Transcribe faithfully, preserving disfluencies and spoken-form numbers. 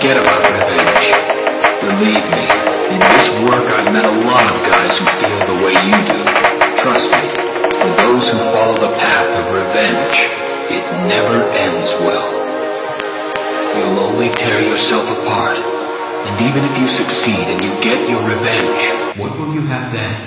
forget about revenge. Believe me, in this work I've met a lot of guys who feel the way you do. Trust me, for those who follow the path of revenge, it never ends well. You'll only tear yourself apart. And even if you succeed and you get your revenge, what will you have then?